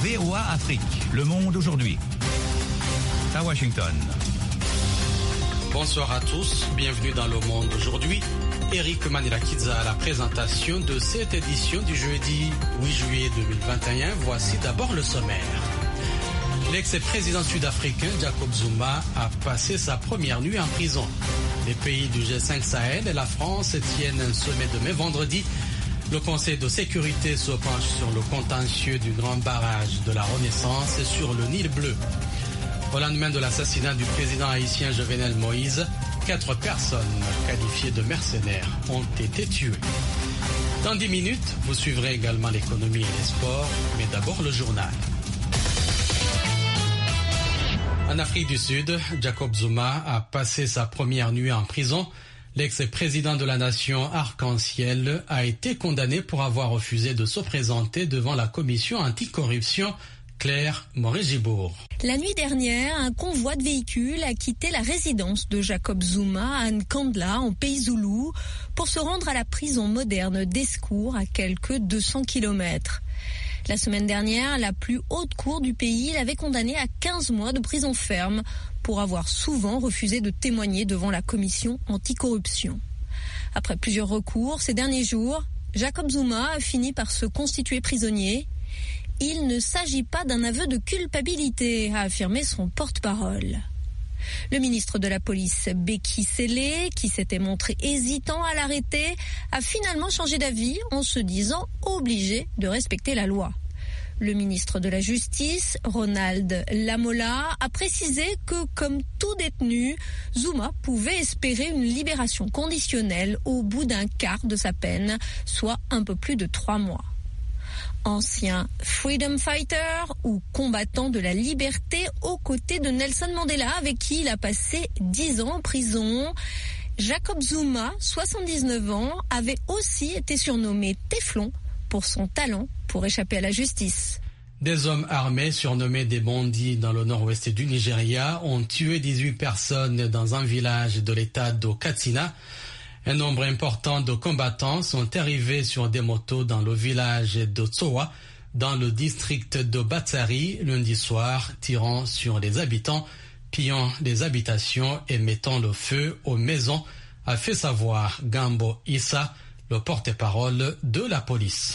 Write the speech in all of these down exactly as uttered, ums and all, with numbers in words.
V O A Afrique, Le Monde aujourd'hui. À Washington. Bonsoir à tous, bienvenue dans Le Monde aujourd'hui. Eric Manilakidza à la présentation de cette édition du jeudi huit juillet deux mille vingt et un. Voici d'abord le sommaire. L'ex-président sud-africain Jacob Zuma a passé sa première nuit en prison. Les pays du G cinq Sahel et la France tiennent un sommet de mai vendredi. Le Conseil de sécurité se penche sur le contentieux du grand barrage de la Renaissance et sur le Nil bleu. Au lendemain de l'assassinat du président haïtien Jovenel Moïse, quatre personnes qualifiées de mercenaires ont été tuées. Dans dix minutes, vous suivrez également l'économie et les sports, mais d'abord le journal. En Afrique du Sud, Jacob Zuma a passé sa première nuit en prison. L'ex-président de la nation Arc-en-Ciel a été condamné pour avoir refusé de se présenter devant la commission anticorruption. Claire Moret-Gibourg. La nuit dernière, un convoi de véhicules a quitté la résidence de Jacob Zuma à Nkandla, en Pays Zoulou, pour se rendre à la prison moderne d'Escour, à quelques deux cents kilomètres. La semaine dernière, la plus haute cour du pays l'avait condamné à quinze mois de prison ferme pour avoir souvent refusé de témoigner devant la commission anticorruption. Après plusieurs recours, ces derniers jours, Jacob Zuma a fini par se constituer prisonnier. Il ne s'agit pas d'un aveu de culpabilité, a affirmé son porte-parole. Le ministre de la Police, Beki Sele, qui s'était montré hésitant à l'arrêter, a finalement changé d'avis en se disant obligé de respecter la loi. Le ministre de la Justice, Ronald Lamola, a précisé que, comme tout détenu, Zuma pouvait espérer une libération conditionnelle au bout d'un quart de sa peine, soit un peu plus de trois mois. Ancien freedom fighter ou combattant de la liberté aux côtés de Nelson Mandela, avec qui il a passé dix ans en prison, Jacob Zuma, soixante-dix-neuf ans, avait aussi été surnommé Téflon pour son talent pour échapper à la justice. Des hommes armés surnommés des bandits dans le nord-ouest du Nigeria ont tué dix-huit personnes dans un village de l'état de Katsina. Un nombre important de combattants sont arrivés sur des motos dans le village de Tsowa, dans le district de Batsari, lundi soir, tirant sur les habitants, pillant des habitations et mettant le feu aux maisons, a fait savoir Gambo Issa, le porte-parole de la police.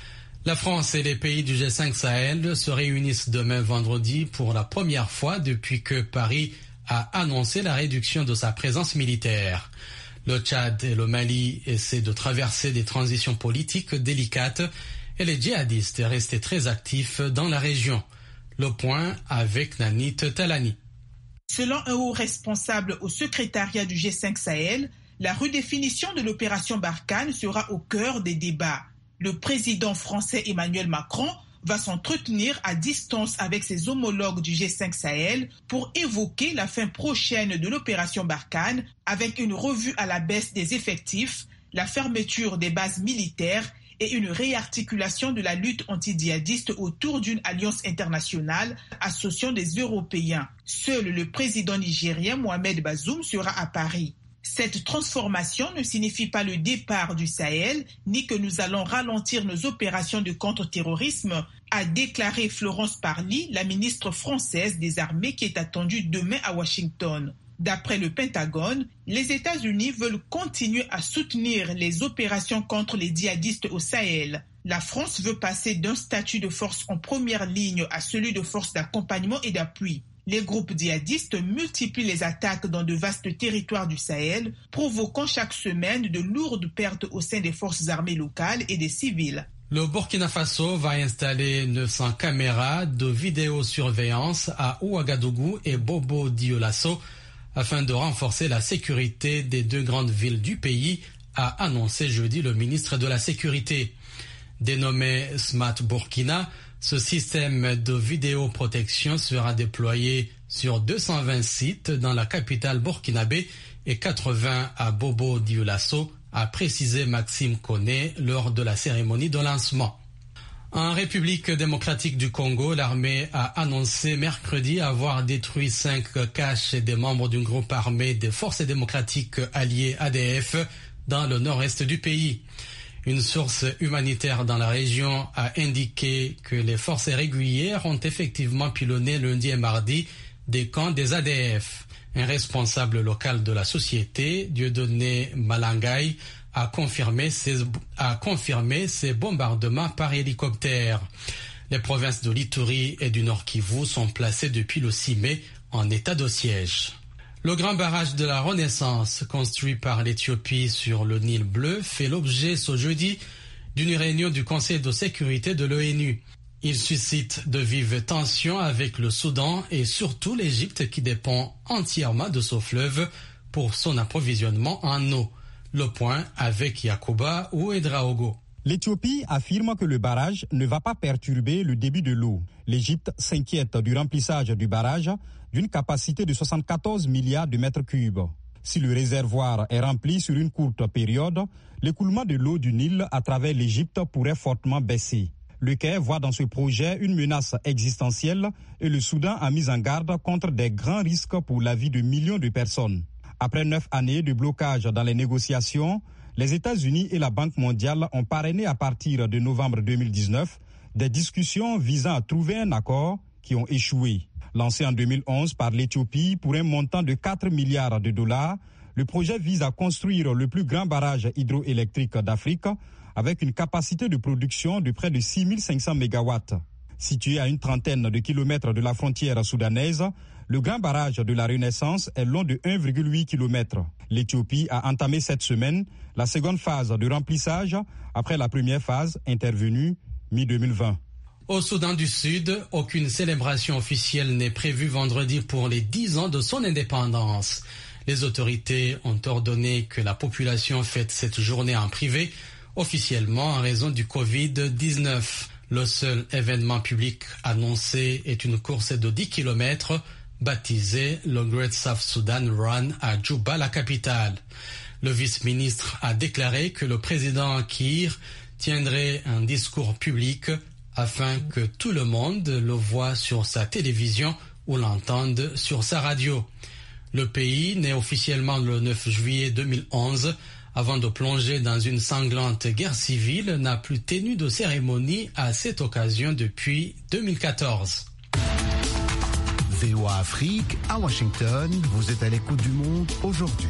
La France et les pays du G cinq Sahel se réunissent demain vendredi pour la première fois depuis que Paris a annoncé la réduction de sa présence militaire. Le Tchad et le Mali essaient de traverser des transitions politiques délicates et les djihadistes restent très actifs dans la région. Le point avec Nanit Talani. Selon un haut responsable au secrétariat du G cinq Sahel, la redéfinition de l'opération Barkhane sera au cœur des débats. Le président français Emmanuel Macron va s'entretenir à distance avec ses homologues du G cinq Sahel pour évoquer la fin prochaine de l'opération Barkhane avec une revue à la baisse des effectifs, la fermeture des bases militaires et une réarticulation de la lutte anti-djihadiste autour d'une alliance internationale associant des Européens. Seul le président nigérien Mohamed Bazoum sera à Paris. Cette transformation ne signifie pas le départ du Sahel, ni que nous allons ralentir nos opérations de contre-terrorisme, a déclaré Florence Parly, la ministre française des Armées qui est attendue demain à Washington. D'après le Pentagone, les États-Unis veulent continuer à soutenir les opérations contre les djihadistes au Sahel. La France veut passer d'un statut de force en première ligne à celui de force d'accompagnement et d'appui. Les groupes djihadistes multiplient les attaques dans de vastes territoires du Sahel, provoquant chaque semaine de lourdes pertes au sein des forces armées locales et des civils. Le Burkina Faso va installer neuf cents caméras de vidéosurveillance à Ouagadougou et Bobo Dioulasso afin de renforcer la sécurité des deux grandes villes du pays, a annoncé jeudi le ministre de la Sécurité. Dénommé Smart Burkina, ce système de vidéoprotection sera déployé sur deux cent vingt sites dans la capitale burkinabé et quatre-vingts à Bobo Dioulasso, a précisé Maxime Koné lors de la cérémonie de lancement. En République démocratique du Congo, l'armée a annoncé mercredi avoir détruit cinq caches des membres d'un groupe armé des forces démocratiques alliées A D F dans le nord-est du pays. Une source humanitaire dans la région a indiqué que les forces régulières ont effectivement pilonné lundi et mardi des camps des A D F. Un responsable local de la société, Dieudonné Malangaï, a confirmé ces, a confirmé ces bombardements par hélicoptère. Les provinces de l'Ituri et du Nord Kivu sont placées depuis le six mai en état de siège. Le grand barrage de la Renaissance, construit par l'Éthiopie sur le Nil bleu, fait l'objet ce jeudi d'une réunion du Conseil de sécurité de l'ONU. Il suscite de vives tensions avec le Soudan et surtout l'Égypte qui dépend entièrement de ce fleuve pour son approvisionnement en eau. Le point avec Yacouba Ouedraogo. L'Éthiopie affirme que le barrage ne va pas perturber le débit de l'eau. L'Égypte s'inquiète du remplissage du barrage d'une capacité de soixante-quatorze milliards de mètres cubes. Si le réservoir est rempli sur une courte période, l'écoulement de l'eau du Nil à travers l'Égypte pourrait fortement baisser. Le Caire voit dans ce projet une menace existentielle et le Soudan a mis en garde contre des grands risques pour la vie de millions de personnes. Après neuf années de blocage dans les négociations, les États-Unis et la Banque mondiale ont parrainé à partir de novembre deux mille dix-neuf des discussions visant à trouver un accord qui ont échoué. Lancé en deux mille onze par l'Éthiopie pour un montant de quatre milliards de dollars, le projet vise à construire le plus grand barrage hydroélectrique d'Afrique avec une capacité de production de près de six mille cinq cents mégawatts. Situé à une trentaine de kilomètres de la frontière soudanaise, le grand barrage de la Renaissance est long de un virgule huit kilomètres. L'Éthiopie a entamé cette semaine la seconde phase de remplissage après la première phase intervenue mi deux mille vingt. Au Soudan du Sud, aucune célébration officielle n'est prévue vendredi pour les dix ans de son indépendance. Les autorités ont ordonné que la population fête cette journée en privé, officiellement en raison du covid dix-neuf. Le seul événement public annoncé est une course de dix kilomètres baptisée le Great South Sudan Run à Djouba, la capitale. Le vice-ministre a déclaré que le président Kiir tiendrait un discours public afin que tout le monde le voie sur sa télévision ou l'entende sur sa radio. Le pays, né officiellement le neuf juillet deux mille onze, avant de plonger dans une sanglante guerre civile, n'a plus tenu de cérémonie à cette occasion depuis deux mille quatorze. V O A Afrique, à Washington, vous êtes à l'écoute du monde aujourd'hui.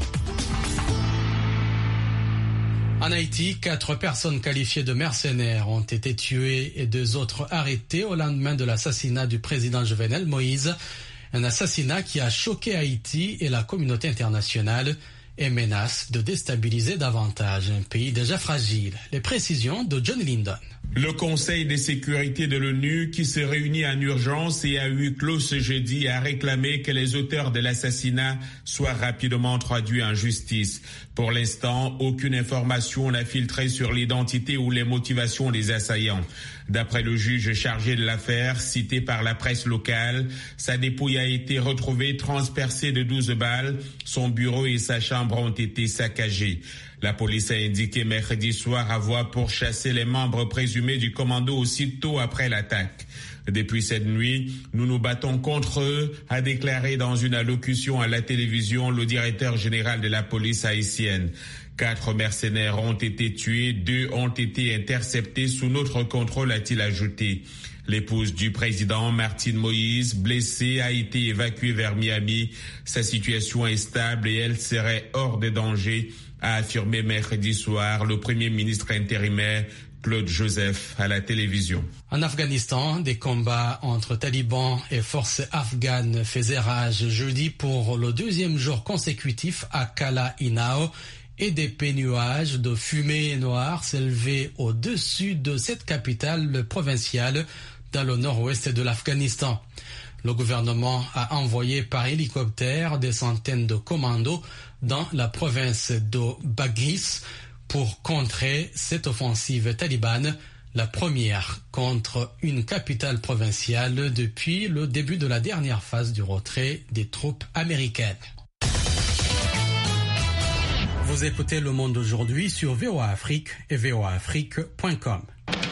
En Haïti, quatre personnes qualifiées de mercenaires ont été tuées et deux autres arrêtées au lendemain de l'assassinat du président Jovenel Moïse. Un assassinat qui a choqué Haïti et la communauté internationale et menace de déstabiliser davantage un pays déjà fragile. Les précisions de John Lindon. Le Conseil de sécurité de l'ONU, qui se réunit en urgence et a huis clos ce jeudi, a réclamé que les auteurs de l'assassinat soient rapidement traduits en justice. Pour l'instant, aucune information n'a filtré sur l'identité ou les motivations des assaillants. D'après le juge chargé de l'affaire, cité par la presse locale, sa dépouille a été retrouvée transpercée de douze balles. Son bureau et sa chambre ont été saccagés. La police a indiqué mercredi soir avoir pourchassé les membres présumés du commando aussitôt après l'attaque. Depuis cette nuit, nous nous battons contre eux, a déclaré dans une allocution à la télévision le directeur général de la police haïtienne. Quatre mercenaires ont été tués, deux ont été interceptés sous notre contrôle, a-t-il ajouté. L'épouse du président, Martine Moïse, blessée, a été évacuée vers Miami. Sa situation est stable et elle serait hors de danger, a affirmé mercredi soir le premier ministre intérimaire Claude Joseph à la télévision. En Afghanistan, des combats entre talibans et forces afghanes faisaient rage jeudi pour le deuxième jour consécutif à Kala Inao et des nuages de fumée noire s'élevaient au-dessus de cette capitale provinciale dans le nord-ouest de l'Afghanistan. Le gouvernement a envoyé par hélicoptère des centaines de commandos dans la province de Baghis pour contrer cette offensive talibane, la première contre une capitale provinciale depuis le début de la dernière phase du retrait des troupes américaines. Vous écoutez Le Monde aujourd'hui sur V O A Afrique et v o a afrique point com.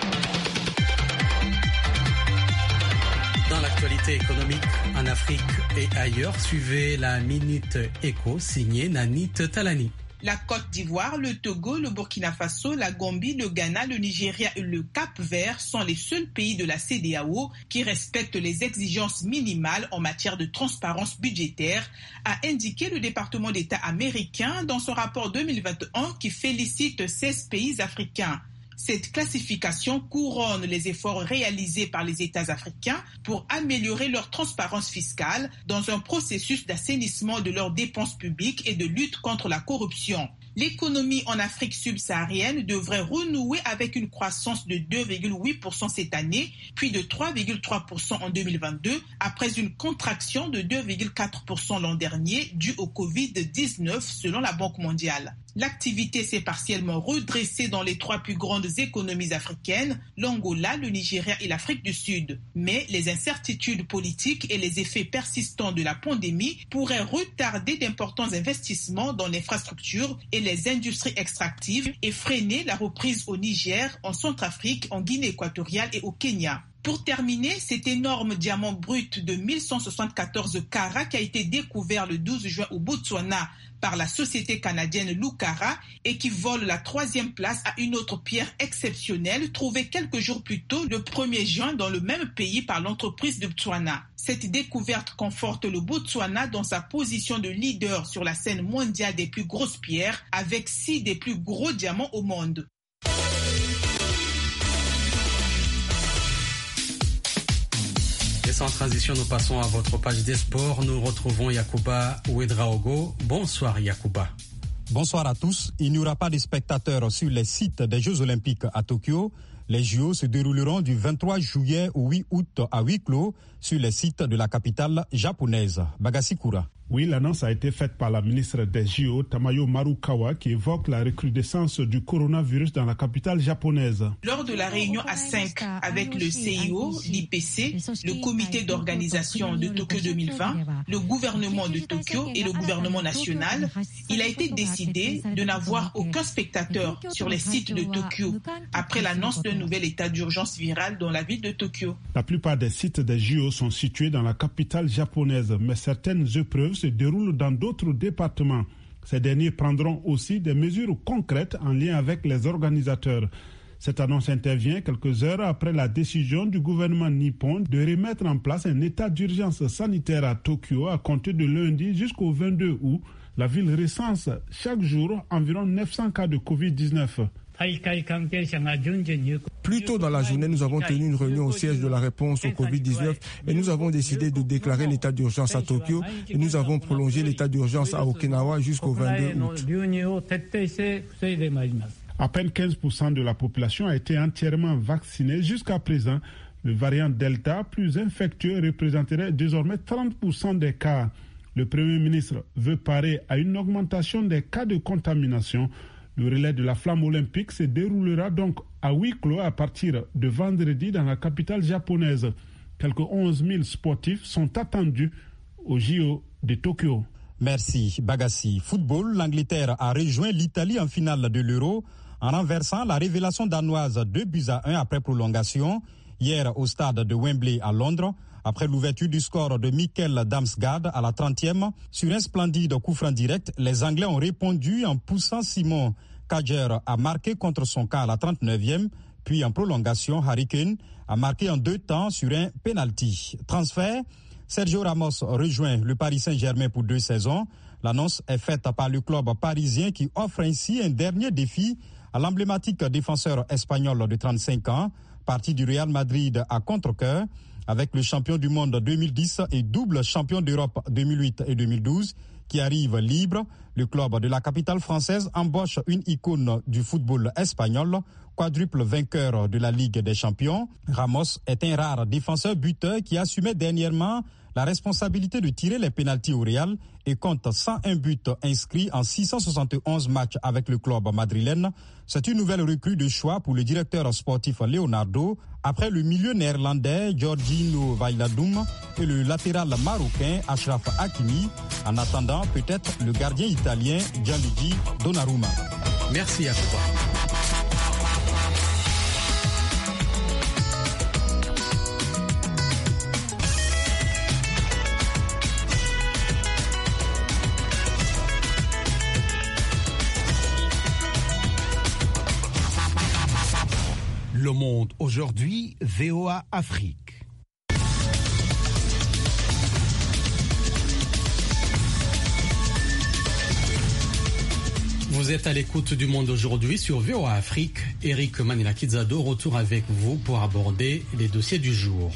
Dans l'actualité économique en Afrique et ailleurs, suivez la Minute Éco signée Nanit Talani. La Côte d'Ivoire, le Togo, le Burkina Faso, la Gambie, le Ghana, le Nigeria et le Cap-Vert sont les seuls pays de la C E D E A O qui respectent les exigences minimales en matière de transparence budgétaire, a indiqué le département d'État américain dans son rapport deux mille vingt et un qui félicite seize pays africains. Cette classification couronne les efforts réalisés par les États africains pour améliorer leur transparence fiscale dans un processus d'assainissement de leurs dépenses publiques et de lutte contre la corruption. L'économie en Afrique subsaharienne devrait renouer avec une croissance de deux virgule huit pour cent cette année, puis de trois virgule trois pour cent en deux mille vingt-deux, après une contraction de deux virgule quatre pour cent l'an dernier due au covid dix-neuf selon la Banque mondiale. L'activité s'est partiellement redressée dans les trois plus grandes économies africaines, l'Angola, le Nigeria et l'Afrique du Sud. Mais les incertitudes politiques et les effets persistants de la pandémie pourraient retarder d'importants investissements dans l'infrastructure et les industries extractives et freiner la reprise au Niger, en Centrafrique, en Guinée équatoriale et au Kenya. Pour terminer, cet énorme diamant brut de mille cent soixante-quatorze carats qui a été découvert le douze juin au Botswana par la société canadienne Lucara et qui vole la troisième place à une autre pierre exceptionnelle trouvée quelques jours plus tôt, le premier juin, dans le même pays par l'entreprise de Botswana. Cette découverte conforte le Botswana dans sa position de leader sur la scène mondiale des plus grosses pierres, avec six des plus gros diamants au monde. Et sans transition, nous passons à votre page des sports. Nous retrouvons Yacouba Ouedraogo. Bonsoir Yacouba. Bonsoir à tous. Il n'y aura pas de spectateurs sur les sites des Jeux Olympiques à Tokyo. Les J O se dérouleront du vingt-trois juillet au huit août à huis clos sur les sites de la capitale japonaise. Bagassi Koura. Oui, l'annonce a été faite par la ministre des J O, Tamayo Marukawa, qui évoque la recrudescence du coronavirus dans la capitale japonaise. Lors de la réunion à cinq avec le C I O, l'I P C, le comité d'organisation de Tokyo deux mille vingt, le gouvernement de Tokyo et le gouvernement national, il a été décidé de n'avoir aucun spectateur sur les sites de Tokyo après l'annonce d'un nouvel état d'urgence virale dans la ville de Tokyo. La plupart des sites des J O sont situés dans la capitale japonaise, mais certaines épreuves se déroulent dans d'autres départements. Ces derniers prendront aussi des mesures concrètes en lien avec les organisateurs. Cette annonce intervient quelques heures après la décision du gouvernement nippon de remettre en place un état d'urgence sanitaire à Tokyo à compter de lundi jusqu'au vingt-deux août. La ville recense chaque jour environ neuf cents cas de covid dix-neuf. Plus tôt dans la journée, nous avons tenu une réunion au siège de la réponse au covid dix-neuf et nous avons décidé de déclarer l'état d'urgence à Tokyo et nous avons prolongé l'état d'urgence à Okinawa jusqu'au vingt-deux août. À peine quinze pour cent de la population a été entièrement vaccinée jusqu'à présent. Le variant Delta, plus infectieux, représenterait désormais trente pour cent des cas. Le Premier ministre veut parer à une augmentation des cas de contamination. Le relais de la flamme olympique se déroulera donc à huis clos à partir de vendredi dans la capitale japonaise. Quelques onze mille sportifs sont attendus au J O de Tokyo. Merci Bagassi. Football, l'Angleterre a rejoint l'Italie en finale de l'Euro en renversant la révélation danoise deux buts à un après prolongation hier au stade de Wembley à Londres. Après l'ouverture du score de Mikkel Damsgaard à la trentième, sur un splendide coup franc direct, les Anglais ont répondu en poussant Simon Kjaer à marquer contre son camp à la trente-neuvième, puis en prolongation, Harry Kane a marqué en deux temps sur un penalty. Transfert, Sergio Ramos rejoint le Paris Saint-Germain pour deux saisons. L'annonce est faite par le club parisien qui offre ainsi un dernier défi à l'emblématique défenseur espagnol de trente-cinq ans, parti du Real Madrid à contre-cœur, avec le champion du monde deux mille dix et double champion d'Europe deux mille huit et deux mille douze, qui arrive libre. Le club de la capitale française embauche une icône du football espagnol, quadruple vainqueur de la Ligue des Champions. Ramos est un rare défenseur buteur qui assumait dernièrement la responsabilité de tirer les pénaltys au Real et compte cent un buts inscrits en six cent soixante et onze matchs avec le club madrilène. C'est une nouvelle recrue de choix pour le directeur sportif Leonardo, après le milieu néerlandais Georginio Wijnaldum et le latéral marocain Achraf Hakimi. En attendant, peut-être le gardien italien Gianluigi Donnarumma. Merci à toi. Monde aujourd'hui, V O A Afrique. Vous êtes à l'écoute du Monde aujourd'hui sur V O A Afrique. Eric Manila-Kizado, retour avec vous pour aborder les dossiers du jour.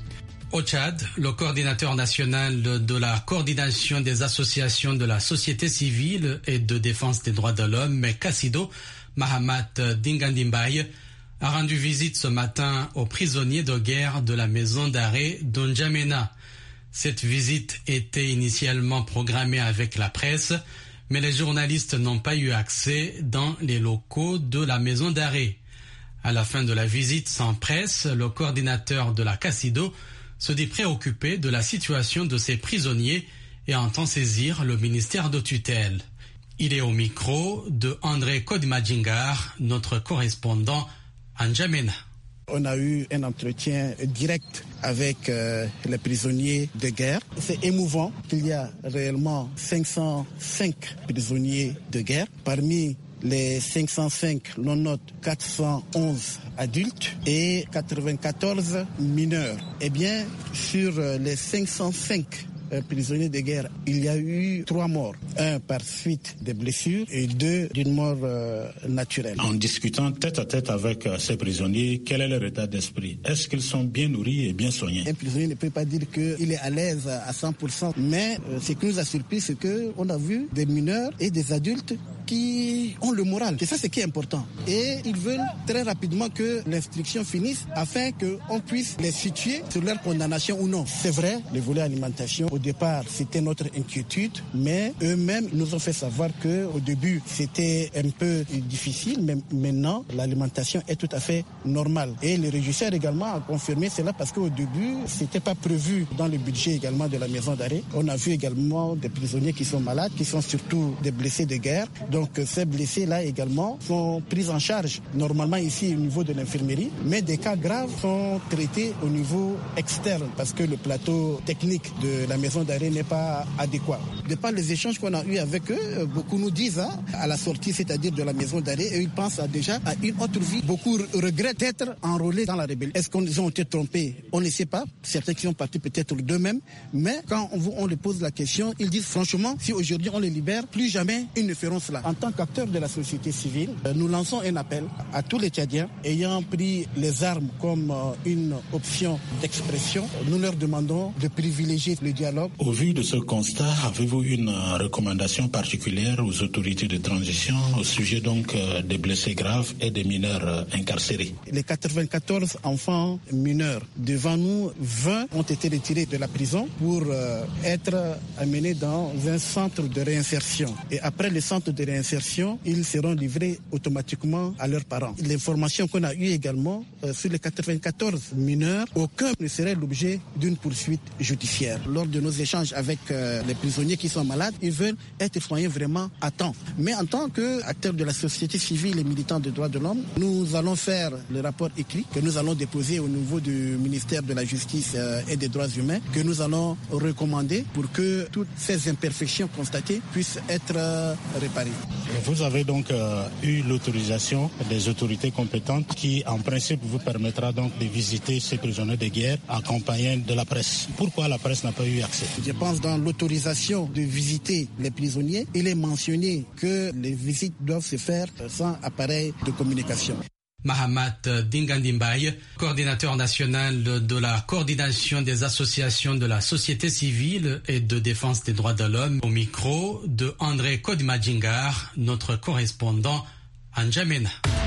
Au Tchad, le coordinateur national de la coordination des associations de la société civile et de défense des droits de l'homme, Kassido, Mahamat Dingandimbaye, a rendu visite ce matin aux prisonniers de guerre de la maison d'arrêt d'Onjamena. Cette visite était initialement programmée avec la presse, mais les journalistes n'ont pas eu accès dans les locaux de la maison d'arrêt. À la fin de la visite sans presse, le coordinateur de la Kassido se dit préoccupé de la situation de ces prisonniers et entend saisir le ministère de tutelle. Il est au micro de André Kodimajingar, notre correspondant à N'Djamena. On a eu un entretien direct avec euh, les prisonniers de guerre. C'est émouvant qu'il y a réellement cinq cent cinq prisonniers de guerre. Parmi les cinq cent cinq, l'on note quatre cent onze adultes et quatre-vingt-quatorze mineurs. Eh bien, sur les cinq cent cinq prisonniers de guerre, il y a eu trois morts. Un par suite des blessures et deux d'une mort euh, naturelle. En discutant tête à tête avec euh, ces prisonniers, quel est leur état d'esprit? Est-ce qu'ils sont bien nourris et bien soignés? Un prisonnier ne peut pas dire qu'il est à l'aise à cent pour cent, mais euh, ce qui nous a surpris, c'est qu'on a vu des mineurs et des adultes qui ont le moral. Et ça, c'est ce qui est important. Et ils veulent très rapidement que l'instruction finisse afin qu'on puisse les situer sur leur condamnation ou non. C'est vrai, le volet alimentation, au départ, c'était notre inquiétude, mais eux-mêmes nous ont fait savoir qu'au début, c'était un peu difficile, mais maintenant, l'alimentation est tout à fait normale. Et le régisseur également a confirmé cela parce qu'au début, c'était pas prévu dans le budget également de la maison d'arrêt. On a vu également des prisonniers qui sont malades, qui sont surtout des blessés de guerre. Donc ces blessés-là également sont pris en charge normalement ici au niveau de l'infirmerie, mais des cas graves sont traités au niveau externe parce que le plateau technique de la maison d'arrêt n'est pas adéquat. De par les échanges qu'on a eus avec eux, beaucoup nous disent hein, à la sortie, c'est-à-dire de la maison d'arrêt, et ils pensent à déjà à une autre vie. Beaucoup regrettent d'être enrôlés dans la rébellion. Est-ce qu'ils ont été trompés? On ne sait pas. Certains qui sont partis peut-être d'eux-mêmes, mais quand on, on les pose la question, ils disent franchement, si aujourd'hui on les libère, plus jamais ils ne feront cela. En tant qu'acteurs de la société civile, nous lançons un appel à tous les Tchadiens ayant pris les armes comme une option d'expression. Nous leur demandons de privilégier le dialogue. Au vu de ce constat, avez-vous une recommandation particulière aux autorités de transition au sujet donc des blessés graves et des mineurs incarcérés? Les quatre-vingt-quatorze enfants mineurs devant nous, vingt ont été retirés de la prison pour être amenés dans un centre de réinsertion. Et après le centre de réinsertion, ils seront livrés automatiquement à leurs parents. L'information qu'on a eue également euh, sur les quatre-vingt-quatorze mineurs, aucun ne serait l'objet d'une poursuite judiciaire. Lors de nos échanges avec euh, les prisonniers qui sont malades, ils veulent être soignés vraiment à temps. Mais en tant qu'acteurs de la société civile et militants des droits de l'homme, nous allons faire le rapport écrit que nous allons déposer au niveau du ministère de la Justice euh, et des Droits humains, que nous allons recommander pour que toutes ces imperfections constatées puissent être euh, réparées. Vous avez donc euh, eu l'autorisation des autorités compétentes qui, en principe, vous permettra donc de visiter ces prisonniers de guerre accompagnés de la presse. Pourquoi la presse n'a pas eu accès? Je pense dans l'autorisation de visiter les prisonniers, il est mentionné que les visites doivent se faire sans appareil de communication. Mahamat Dingandimbaye, coordinateur national de la coordination des associations de la société civile et de défense des droits de l'homme, au micro de André Kodimajingar, notre correspondant à N'Djamena.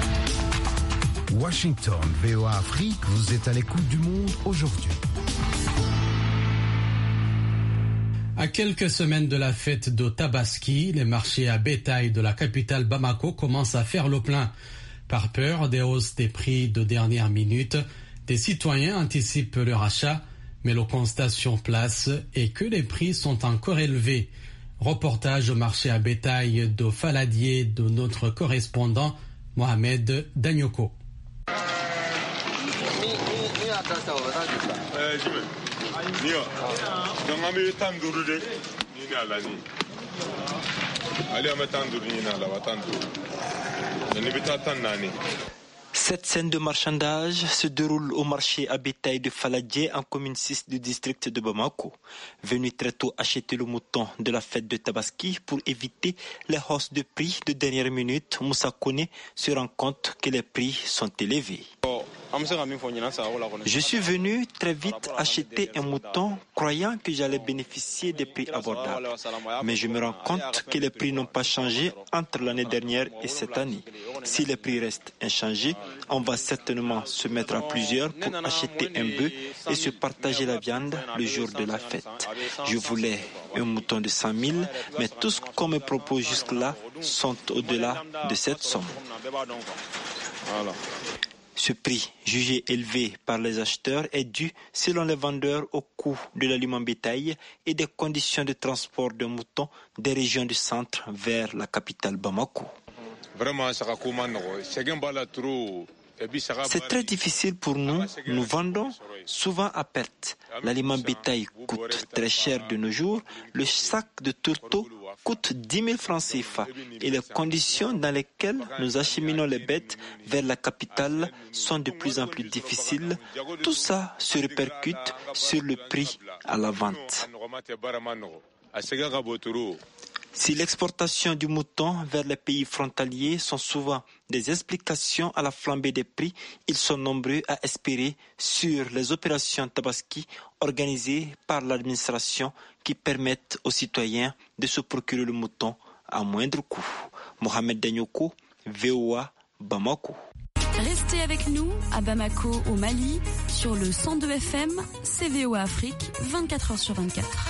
Washington, V O A Afrique, vous êtes à l'écoute du monde aujourd'hui. À quelques semaines de la fête de Tabaski, les marchés à bétail de la capitale Bamako commencent à faire le plein. Par peur des hausses des prix de dernière minute, des citoyens anticipent leur achat, mais le constat sur place est que les prix sont encore élevés. Reportage au marché à bétail de Faladier de notre correspondant Mohamed Danyoko. Cette scène de marchandage se déroule au marché à bétail de Faladje en commune six du district de Bamako. Venu très tôt acheter le mouton de la fête de Tabaski pour éviter les hausses de prix de dernière minute, Moussa Kone se rend compte que les prix sont élevés. Je suis venu très vite acheter un mouton croyant que j'allais bénéficier des prix abordables. Mais je me rends compte que les prix n'ont pas changé entre l'année dernière et cette année. Si les prix restent inchangés, on va certainement se mettre à plusieurs pour acheter un bœuf et se partager la viande le jour de la fête. Je voulais un mouton de cent mille, mais tout ce qu'on me propose jusque-là sont au-delà de cette somme. Ce prix, jugé élevé par les acheteurs, est dû, selon les vendeurs, au coût de l'aliment bétail et des conditions de transport de moutons des régions du centre vers la capitale Bamako. C'est très difficile pour nous. Nous vendons souvent à perte. L'aliment bétail coûte très cher de nos jours. Le sac de tourteau coûte dix mille francs C F A et les conditions dans lesquelles nous acheminons les bêtes vers la capitale sont de plus en plus difficiles. Tout ça se répercute sur le prix à la vente. Si l'exportation du mouton vers les pays frontaliers sont souvent des explications à la flambée des prix, ils sont nombreux à espérer sur les opérations Tabaski organisées par l'administration qui permettent aux citoyens de se procurer le mouton à moindre coût. Mohamed Danyoko, V O A, Bamako. Restez avec nous à Bamako au Mali sur le cent deux F M, C V O A Afrique, vingt-quatre heures sur vingt-quatre.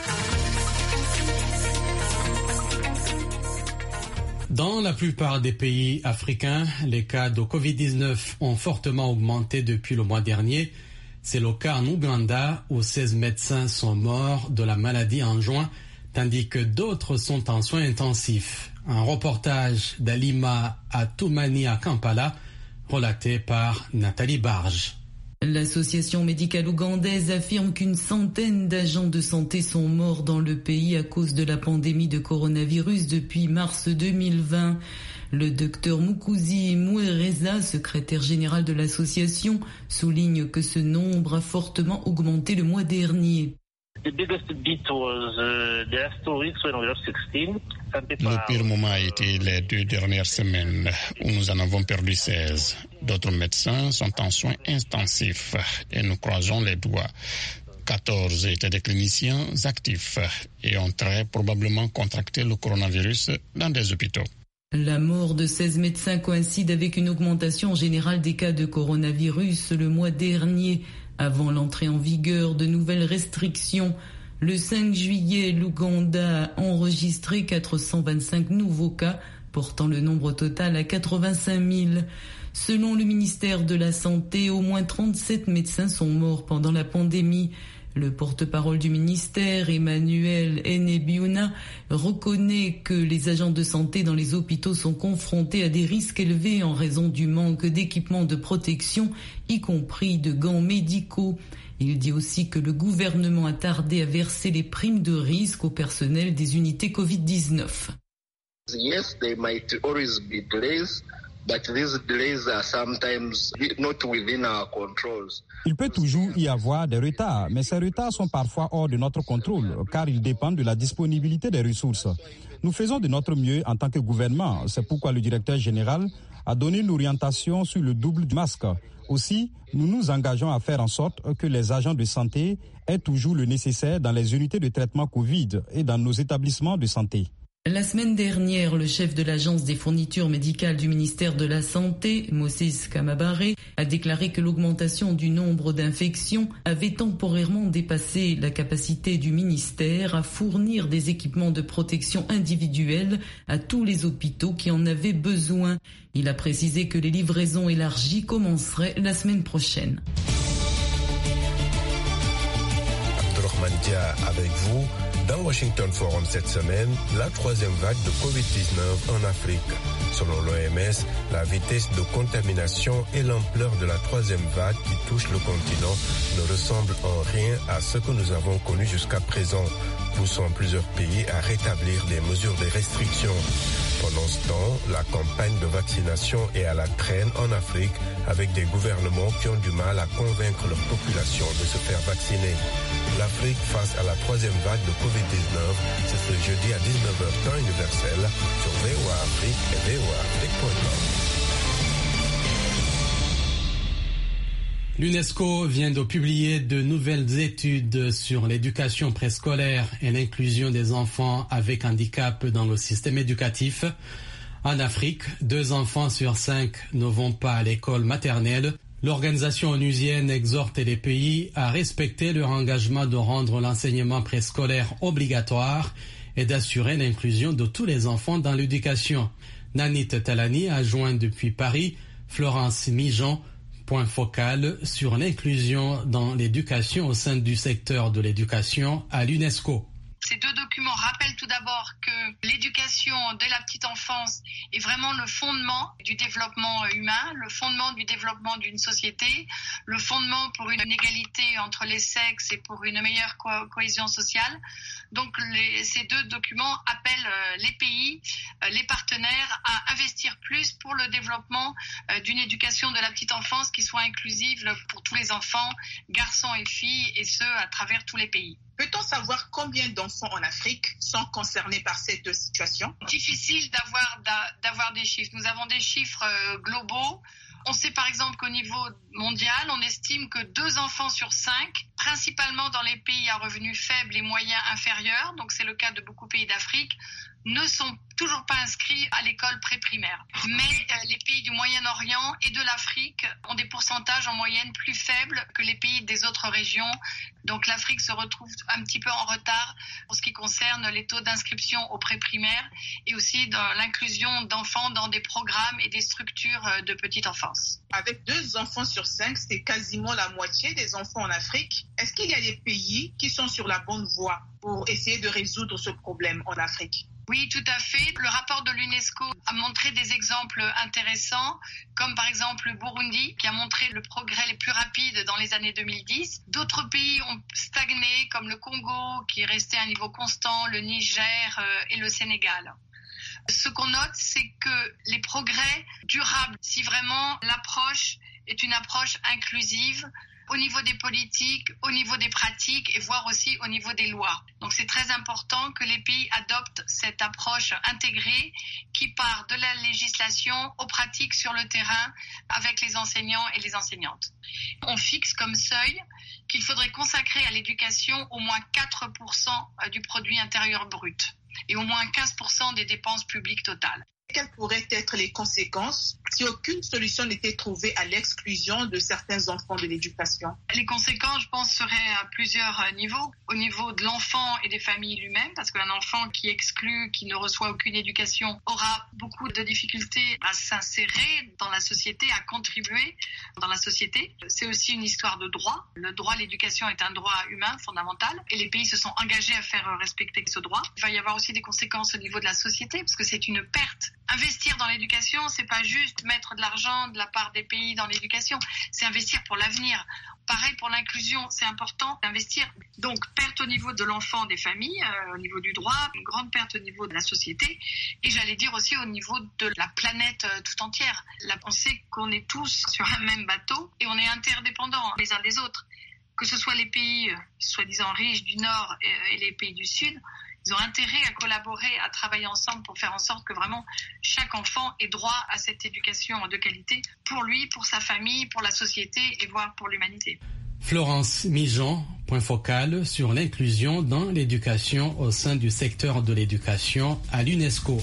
Dans la plupart des pays africains, les cas de covid dix-neuf ont fortement augmenté depuis le mois dernier. C'est le cas en Ouganda où seize médecins sont morts de la maladie en juin, tandis que d'autres sont en soins intensifs. Un reportage d'Alima à Toumani à Kampala, relaté par Nathalie Barge. L'association médicale ougandaise affirme qu'une centaine d'agents de santé sont morts dans le pays à cause de la pandémie de coronavirus depuis mars deux mille vingt. Le docteur Mukuzi Mouereza, secrétaire général de l'association, souligne que ce nombre a fortement augmenté le mois dernier. The biggest beat was uh, the last two weeks when we lost sixteen. Le pire moment a été les deux dernières semaines où nous en avons perdu seize. D'autres médecins sont en soins intensifs et nous croisons les doigts. quatorze étaient des cliniciens actifs et ont très probablement contracté le coronavirus dans des hôpitaux. La mort de seize médecins coïncide avec une augmentation générale des cas de coronavirus le mois dernier. Avant l'entrée en vigueur de nouvelles restrictions, le cinq juillet, l'Ouganda a enregistré quatre cent vingt-cinq nouveaux cas, portant le nombre total à quatre-vingt-cinq mille. Selon le ministère de la Santé, au moins trente-sept médecins sont morts pendant la pandémie. Le porte-parole du ministère, Emmanuel Enebiuna, reconnaît que les agents de santé dans les hôpitaux sont confrontés à des risques élevés en raison du manque d'équipements de protection, y compris de gants médicaux. Il dit aussi que le gouvernement a tardé à verser les primes de risque au personnel des unités covid dix-neuf. Yes, there might always be delays. But these delays are sometimes not within our controls. Il peut toujours y avoir des retards, mais ces retards sont parfois hors de notre contrôle, car ils dépendent de la disponibilité des ressources. Nous faisons de notre mieux en tant que gouvernement. C'est pourquoi le directeur général a donné une orientation sur le double du masque. Aussi, nous nous engageons à faire en sorte que les agents de santé aient toujours le nécessaire dans les unités de traitement Covid et dans nos établissements de santé. La semaine dernière, le chef de l'agence des fournitures médicales du ministère de la Santé, Moses Kamabare, a déclaré que l'augmentation du nombre d'infections avait temporairement dépassé la capacité du ministère à fournir des équipements de protection individuelle à tous les hôpitaux qui en avaient besoin. Il a précisé que les livraisons élargies commenceraient la semaine prochaine. Abdourahmane Dia avec vous. Dans Washington Forum cette semaine, la troisième vague de covid dix-neuf en Afrique. Selon l'O M S, la vitesse de contamination et l'ampleur de la troisième vague qui touche le continent ne ressemblent en rien à ce que nous avons connu jusqu'à présent, poussant plusieurs pays à rétablir des mesures de restriction. Pendant ce temps, la campagne de vaccination est à la traîne en Afrique avec des gouvernements qui ont du mal à convaincre leur population de se faire vacciner. L'Afrique face à la troisième vague de covid dix-neuf, c'est ce jeudi à dix-neuf heures temps universel sur V O A Afrique et V O A Afrique point com. L'UNESCO vient de publier de nouvelles études sur l'éducation préscolaire et l'inclusion des enfants avec handicap dans le système éducatif. En Afrique, deux enfants sur cinq ne vont pas à l'école maternelle. L'organisation onusienne exhorte les pays à respecter leur engagement de rendre l'enseignement préscolaire obligatoire et d'assurer l'inclusion de tous les enfants dans l'éducation. Nanit Talani a joint depuis Paris Florence Mijon, point focal sur l'inclusion dans l'éducation au sein du secteur de l'éducation à l'UNESCO. Ces deux documents rappellent tout d'abord que l'éducation de la petite enfance est vraiment le fondement du développement humain, le fondement du développement d'une société, le fondement pour une égalité entre les sexes et pour une meilleure co- cohésion sociale. Donc les, ces deux documents appellent euh, les pays, euh, les partenaires à investir plus pour le développement euh, d'une éducation de la petite enfance qui soit inclusive pour tous les enfants, garçons et filles, et ce à travers tous les pays. Peut-on savoir combien d'enfants en Afrique sont concernés par cette situation? Difficile d'avoir, d'avoir des chiffres. Nous avons des chiffres euh, globaux. On sait par exemple qu'au niveau mondial, on estime que deux enfants sur cinq, principalement dans les pays à revenus faibles et moyens inférieurs, donc c'est le cas de beaucoup de pays d'Afrique, ne sont toujours pas inscrits à l'école pré-primaire. Mais euh, les pays du Moyen-Orient et de l'Afrique ont des pourcentages en moyenne plus faibles que les pays des autres régions. Donc l'Afrique se retrouve un petit peu en retard pour ce qui concerne les taux d'inscription au pré-primaire et aussi dans l'inclusion d'enfants dans des programmes et des structures de petite enfance. Avec deux enfants sur cinq, c'est quasiment la moitié des enfants en Afrique. Est-ce qu'il y a des pays qui sont sur la bonne voie pour essayer de résoudre ce problème en Afrique? Oui, tout à fait. Le rapport de l'UNESCO a montré des exemples intéressants, comme par exemple le Burundi, qui a montré le progrès les plus rapides dans les années deux mille dix. D'autres pays ont stagné, comme le Congo, qui est resté à un niveau constant, le Niger euh, et le Sénégal. Ce qu'on note, c'est que les progrès durables, si vraiment l'approche est une approche inclusive, au niveau des politiques, au niveau des pratiques et voire aussi au niveau des lois. Donc c'est très important que les pays adoptent cette approche intégrée qui part de la législation aux pratiques sur le terrain avec les enseignants et les enseignantes. On fixe comme seuil qu'il faudrait consacrer à l'éducation au moins quatre pour cent du produit intérieur brut et au moins quinze pour cent des dépenses publiques totales. Quelles pourraient être les conséquences si aucune solution n'était trouvée à l'exclusion de certains enfants de l'éducation? Les conséquences, je pense, seraient à plusieurs niveaux. Au niveau de l'enfant et des familles lui-même, parce qu'un enfant qui exclut, qui ne reçoit aucune éducation, aura beaucoup de difficultés à s'insérer dans la société, à contribuer dans la société. C'est aussi une histoire de droit. Le droit à l'éducation est un droit humain fondamental et les pays se sont engagés à faire respecter ce droit. Il va y avoir aussi des conséquences au niveau de la société, parce que c'est une perte. Investir dans l'éducation, c'est pas juste mettre de l'argent de la part des pays dans l'éducation, c'est investir pour l'avenir. Pareil pour l'inclusion, c'est important d'investir. Donc, perte au niveau de l'enfant, des familles, euh, au niveau du droit, une grande perte au niveau de la société, et j'allais dire aussi au niveau de la planète euh, tout entière. Là, on sait qu'on est tous sur un même bateau et on est interdépendants les uns des autres. Que ce soit les pays euh, soi-disant riches du Nord et, et les pays du Sud, ils ont intérêt à collaborer, à travailler ensemble pour faire en sorte que vraiment chaque enfant ait droit à cette éducation de qualité pour lui, pour sa famille, pour la société et voire pour l'humanité. Florence Mijon, point focal sur l'inclusion dans l'éducation au sein du secteur de l'éducation à l'UNESCO.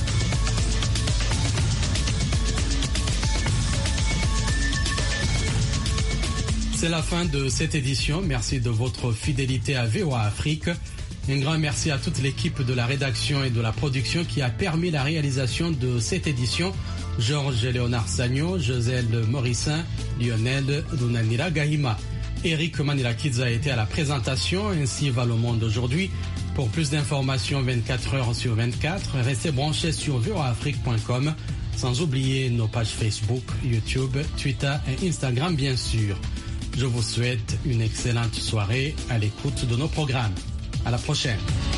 C'est la fin de cette édition. Merci de votre fidélité à V O A Afrique. Un grand merci à toute l'équipe de la rédaction et de la production qui a permis la réalisation de cette édition. Georges Léonard Sagno, Joselle Morissin, Lionel Dunanira Gahima. Eric Manilakids a été à la présentation, ainsi va le monde aujourd'hui. Pour plus d'informations vingt-quatre heures sur vingt-quatre, restez branchés sur v o a afrique point com, sans oublier nos pages Facebook, YouTube, Twitter et Instagram bien sûr. Je vous souhaite une excellente soirée à l'écoute de nos programmes. À la prochaine.